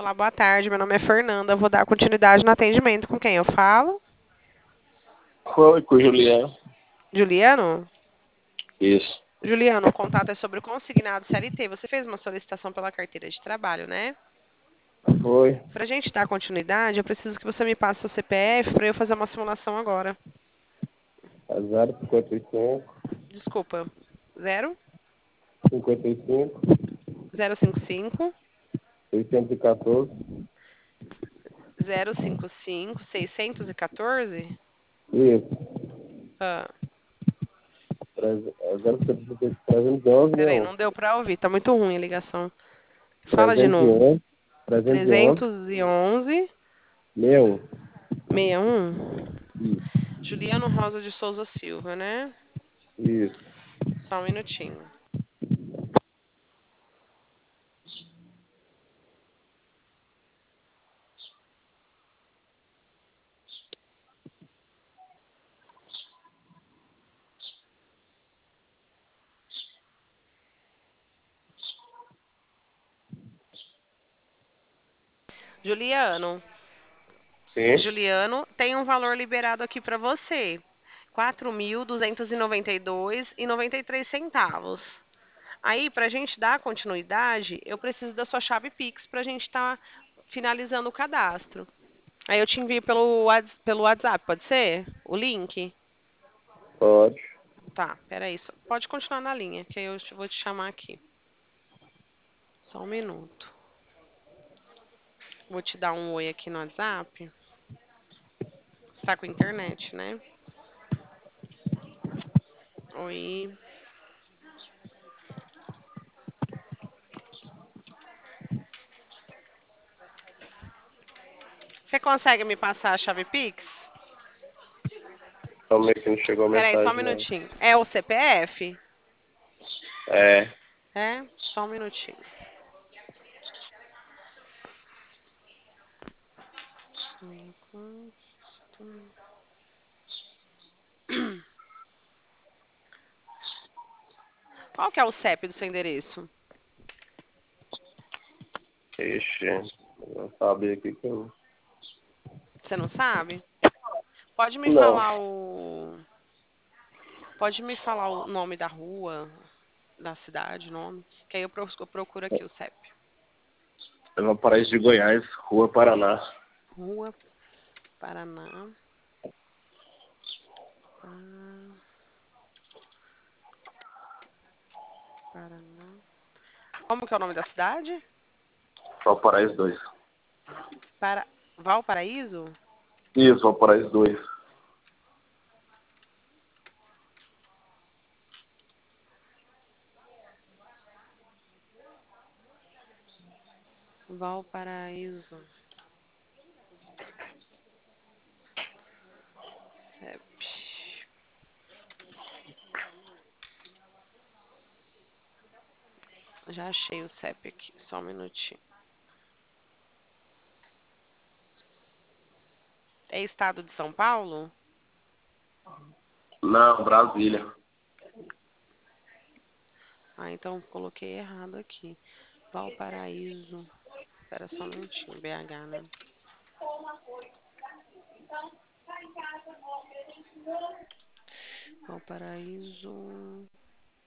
Olá, boa tarde. Meu nome é Fernanda. Eu vou dar continuidade no atendimento. Com quem eu falo? Foi com o Juliano. Juliano? Isso. Juliano, o contato é sobre o consignado CLT. Você fez uma solicitação pela carteira de trabalho, né? Foi. Para a gente dar continuidade, eu preciso que você me passe seu CPF para eu fazer uma simulação agora. A 055, Desculpa. 0 55, 055 614. 055 614? Isso. Ah, 055, peraí, 311, não deu para ouvir. Tá muito ruim a ligação. Fala de novo. 311, 311, 311 61. 61. Isso. Juliano Rosa de Souza Silva, né? Isso. Só um minutinho. Juliano, Sim. Juliano, tem um valor liberado aqui para você. 4.292,93 centavos. Aí, para a gente dar continuidade, eu preciso da sua chave Pix para a gente estar finalizando o cadastro. Aí eu te envio pelo WhatsApp, pode ser? O link? Pode. Tá, peraí. Pode continuar na linha, que aí eu vou te chamar aqui. Só um minuto. Vou te dar um oi aqui no WhatsApp. Você tá com internet, né? Oi. Você consegue me passar a chave Pix? Calma aí que não chegou a Peraí, só um mensagem, não. minutinho. É o CPF? É. É? Só um minutinho. Qual que é o CEP do seu endereço? Ixi. Eu sabia aqui que eu... Você não sabe? Pode me Não. falar o. Pode me falar o nome da rua, da cidade, nome? Que aí eu procuro aqui o CEP. É no Paraíso de Goiás, Rua Paraná. Rua Paraná. Ah, Paraná. Como que é o nome da cidade? Valparaíso 2. Para... Valparaíso? Isso, Valparaíso 2. Valparaíso. CEP. Já achei o CEP aqui, só um minutinho. É estado de São Paulo? Não, Brasília. Ah, então coloquei errado aqui. Valparaíso. Espera só um minutinho. BH, né? Valparaíso.